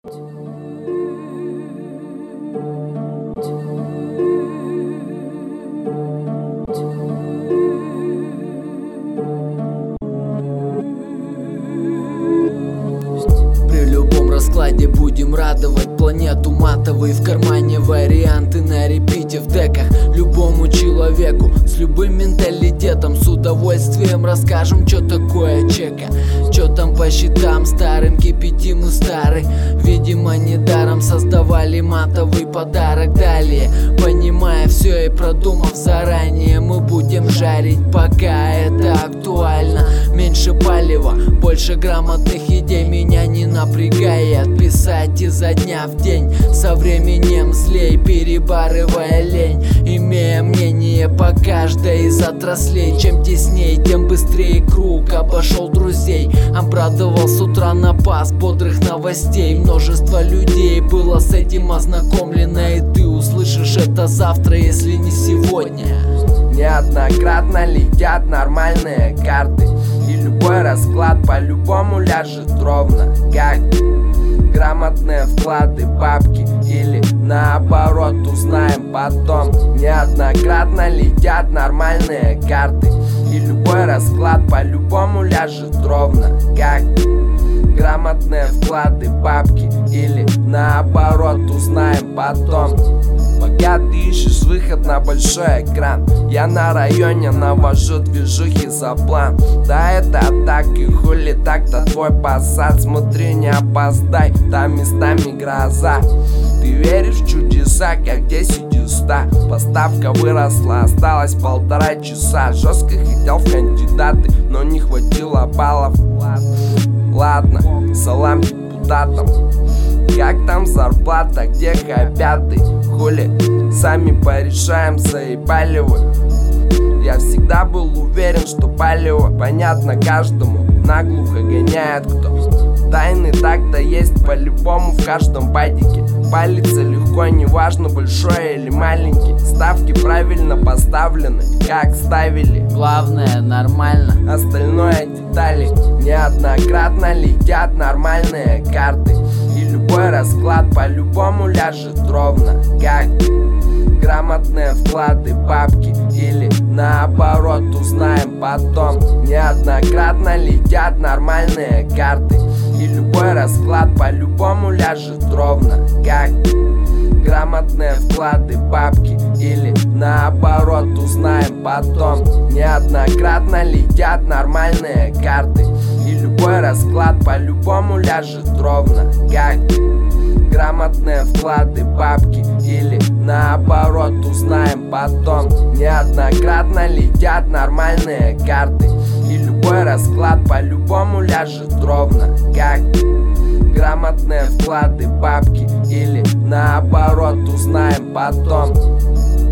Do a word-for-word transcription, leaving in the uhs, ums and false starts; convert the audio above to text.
При любом раскладе будем радовать планету матовой. В кармане варианты на репите в деках. Любому человеку с любым менталитетом с удовольствием расскажем, что такое чека. Чё там по счетам старым, кипятим и старый. Видимо, недаром создавали матовый подарок. Далее, понимая все и продумав заранее, мы будем жарить, пока это актуально. Меньше палева, больше грамотных идей. Меня не напрягает писать изо дня в день, со временем злей, перебарывая лень, имея мнение по каждой из отраслей. Чем тесней, тем быстрее круг обошел друзей. Обрадовал с утра напас бодрых новостей. Множество людей было с этим ознакомлено, и ты услышишь это завтра, если не сегодня. Неоднократно летят нормальные карты, и любой расклад по-любому ляжет ровно, как грамотные вклады, бабки, или наоборот, узнаем потом. Неоднократно летят нормальные карты, и любой расклад по-любому ляжет ровно, как грамотные вклады, бабки, или наоборот, узнаем потом. Пока ты ищешь выход на большой экран, я на районе навожу движухи за план. Да это так и хули так-то твой посад. Смотри, не опоздай, там местами гроза. Ты веришь в чудеса, как десять из ста. Поставка выросла, осталось полтора часа. Жестко хотел в кандидаты, но не хватило баллов. Ладно, салам депутатам. Как там зарплата, где хопяты? Хули, сами порешаем, заебали вы. Я всегда был уверен, что палево понятно каждому, наглухо гоняет кто. Тайны так-то есть по-любому в каждом байдике. Палиться легко, неважно большой или маленький. Ставки правильно поставлены, как ставили. Главное, нормально. Остальное детали. Неоднократно летят нормальные карты, и любой расклад по-любому ляжет ровно, как грамотные вклады, бабки, или наоборот, узнаем потом. Неоднократно летят нормальные карты, и любой расклад по-любому ляжет ровно, как грамотные вклады, бабки, или наоборот, узнаем потом. Неоднократно летят нормальные карты, и любой расклад по-любому ляжет ровно, как грамотные вклады, бабки, или наоборот, узнаем потом. Неоднократно летят нормальные карты, и любой расклад по-любому ляжет ровно, как грамотные вклады, бабки, или наоборот, узнаем потом.